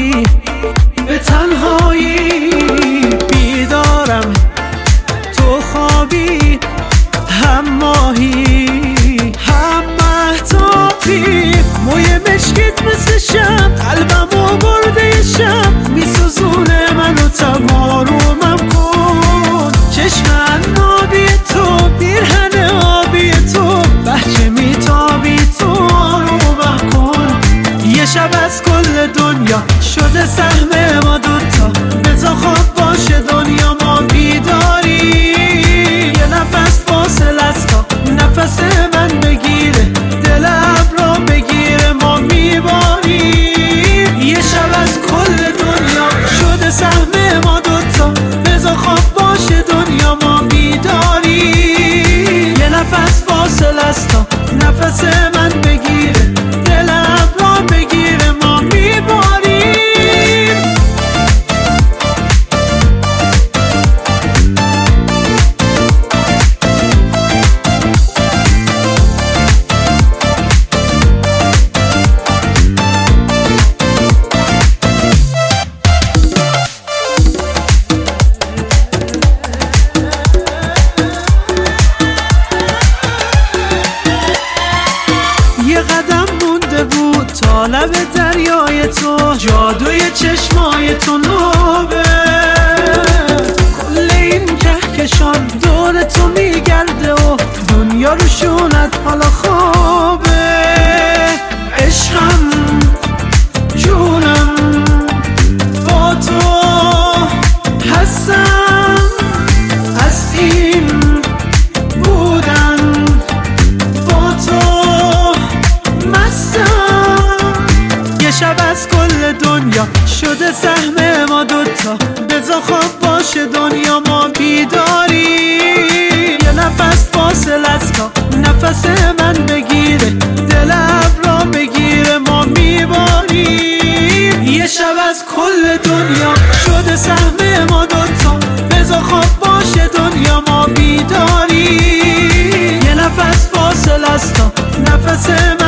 خوابی به تنهایی بیدارم، تو خوابی هم ماهی هم مهتابی، موی مشکت مثل شب قلبمو برده شب، میسوزونه منو تمارومم کن، چشم عنابی تو پیرهن آبی تو، بهچه میتابی تو آرومم کن. یه شب از کل دنیا شده سهم ما دوتا، بذار خواب باشه دنیا ما بیداری، یه نفس فاصل از تا نفس من بگیره، دل ابرا بگیره ما میباریم. یه شب از کل دنیا شده سهم ما دوتا، بذار خواب باشه دنیا ما بیداری، یه نفس فاصل از تا نفس من بگیره، دل ابرا بگیره ما میباریم. تا لب دریای تو جادوی چشمای تو نوبه، کل این کهکشان دور تو میگرده و دنیا رو شونت حالا خوابه. عشقم جونم با تو هستم، از این بودن با تو شب از کل دنیا شده سهم ما دوتا، بذار خواب باشه دنیا ما بیداری، یه نفس فاصل از تا نفس من بگیره، دل ابرا بگیره ما میباریم. یه شب از کل دنیا شده سهم ما دوتا، بذار خواب باشه دنیا ما بیداری، یه نفس فاصل از تا نفس